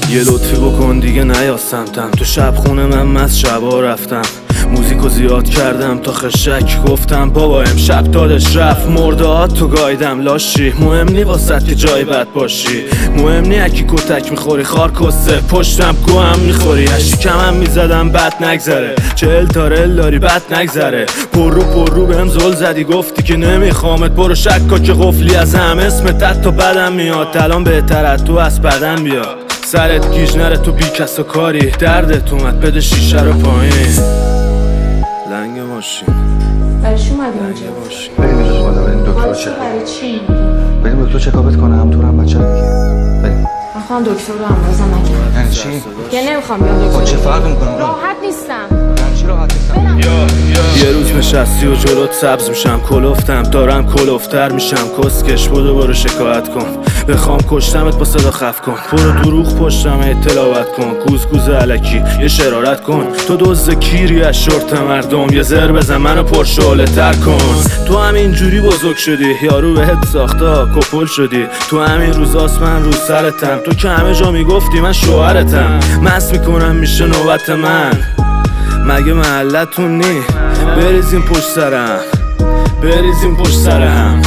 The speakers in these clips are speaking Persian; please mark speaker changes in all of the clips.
Speaker 1: یه لطفی بکن دیگه نیا سمتم، تو شب خونه من مست شبا رفتم، موزیکو زیاد کردم تا خشک گفتم بابا امشب دادش رفت، مردهات تو گایدم لاشی، مهم نی واسط که جای بد باشی، مهم نی اکی کتک میخوری خار کسه پشتم گوهم میخوری، شکمم میزدم بد نگذره، 40 تا رل داری بد نگذره، پر رو بهم زل زدی گفتی که نمیخوامت برو شکا که قفلی از هم اسمت تا بدم میاد، الان بهتر از تو از بدم بیاد، سرت گیج نره تو بی کس و کاری، دردت اومد بده شیشه رو پایین. لنگ ماشین
Speaker 2: برای چی اومدی اینجا؟
Speaker 3: بریم بالا بریم دکتر چک.
Speaker 2: برای چی؟
Speaker 3: بریم دکتر چکاپت کنه، هم تو هم بچه رو دیگه. بریم.
Speaker 2: من خواهم دکتر رو امروزم نکردم.
Speaker 3: یعنی چی؟
Speaker 2: یه نمیخوام بیام دکتر.
Speaker 3: چه فرق میکنه؟
Speaker 2: راحت نیستم.
Speaker 3: چی راحت نیستم؟
Speaker 1: یه روز نشستی و جلوت سبز میشم، کلفتم دارم کلفتر میشم، کسکش بودو برو شکایت کن، بخوام کشتمت با صدا خف کن، برو دروغ پشتم تلاوت کن، گوز علکی یه شرارت کن، تو دوز کیری از شورت مردم، یه زر بزن منو پرشعله تر کن، تو همین جوری بزرگ شدی یارو بهت ساختا کپل شدی، تو همین روزاست من رو سرتم، تو که همه جا میگفتی من شوهرتم، مست میکنم میشه نوبت من، مگه محلتون نی؟ بریزیم پشت سرم، بریزیم پشت سرم،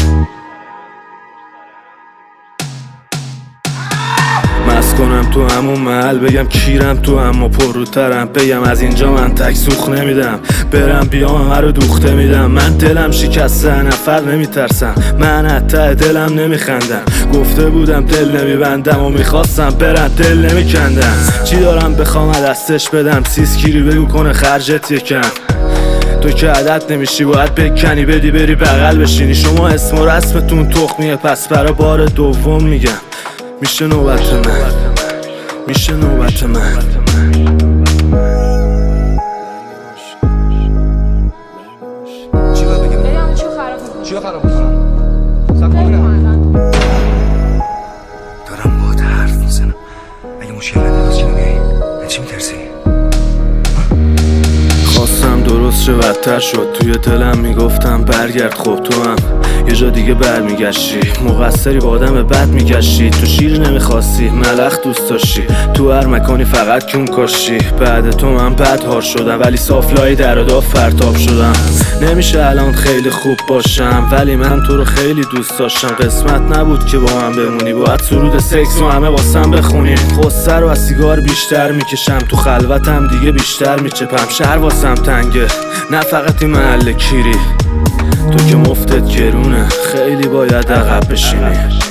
Speaker 1: مست کنم تو همون محل، بگم کیرم تو اما پرروترم، بگم از اینجا من تک سوخ نمیدم، برم بیام هر رو دوخته میدم، من دلم شکسته نفر نمیترسم، من حتی دلم نمیخندم، گفته بودم دل نمیبندم و میخواستم برم دل نمیکندم، چی دارم بخوام دستش بدم، سیسکیری بگو کنه خرجت یکم، تو که عدد نمیشی باید بکنی بدی بری بغل بشینی، شما اسم و رسمتون تخمیه پس برا بار دوم میگم میشه نوبت من، میشه نوبت من.
Speaker 3: چی باید بگم؟
Speaker 2: بگم چی خراب میکنم؟
Speaker 3: چی خراب میکنم؟ سب کنم دارم باهات حرف میزنم، اگه مشکل نداری چی نمیایی؟ از چی میترسی؟
Speaker 1: خواستم درست شه بدتر شد، توی دلم میگفتم برگرد، خب تو هم یه جا دیگه برمیگشتی، مقصری با آدم بد میگشتی، تو شیر نمیخواستی ملخ دوست داشتی، تو هر مکانی فقط کون کاشتی، بعد تو من بدهار شدم ولی صافلای در و داف فرتاب شدم، نمیشه الان خیلی خوب باشم ولی من تو رو خیلی دوست داشتم، قسمت نبود که با من بمونی، باید سرود سکس و همه واسم بخونی، خسته رو از سیگار بیشتر میکشم، تو خلوتم دیگه بیشتر میچپم، شهر واسم تنگه نه فقط این محل کیری، تو که مفتت گرونه خیلی باید عقب بشینی.